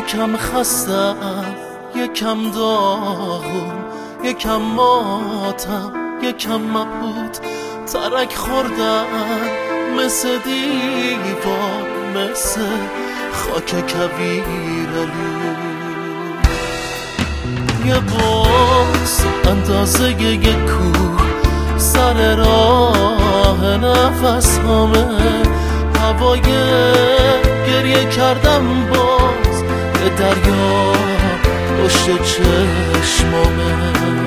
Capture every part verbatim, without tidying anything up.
یکم خستم، یکم داغون، یکم ماتم، یکم مبهوت. ترک خوردم مثل دیوار، مثل خاک کویرالو. یه بغض اندازه یه کوه سر راه نفس هامه. هوای گریه کردم باز به دریا پشت چشمامه.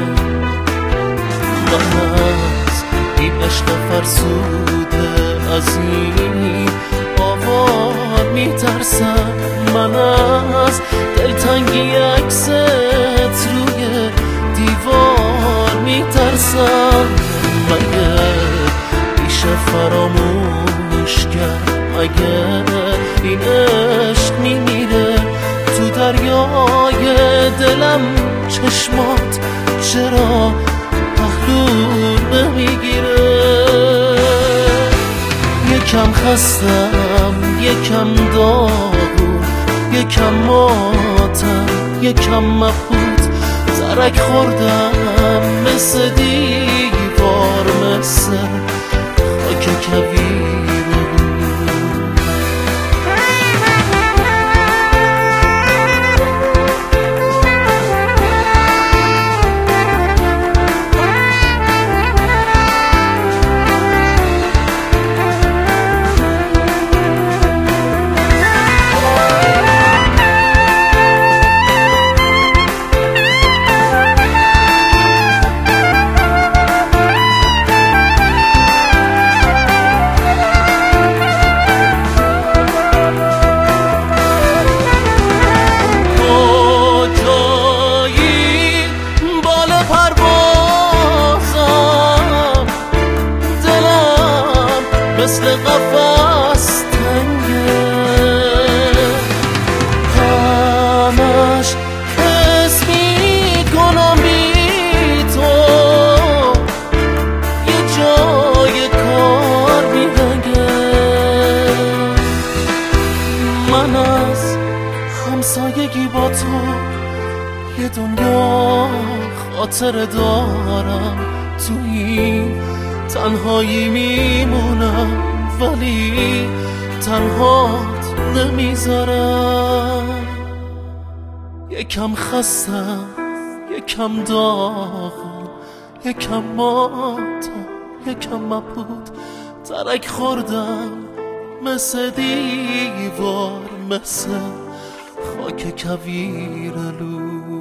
من از این عشق فرسوده از این آوار میترسم. من از دلتنگی عکست روی دیوار میترسم. مگه میشه فراموش کرد؟ مگه این عشق میمیره تو دریای دلم؟ چشمات چرا پهلو نمیگیره؟ یکم خستم، یکم داغون، یکم ماتم، یکم مبهوت. ترک خوردم مثل دیوار، مثل خاک کویرالو. مثل قفص تنگه، همش حس میکنم بی تو یه جای کار بیرنگه. من از همسایگی با تو یه دنیا خاطره دارم. تو این تنهایی میمونم ولی تنهات نمیذارم. یکم خستم، یکم داغون، یکم ماتم، یکم مبهوت. ترک خوردم مثل دیوار، مثل خاک کویرالو.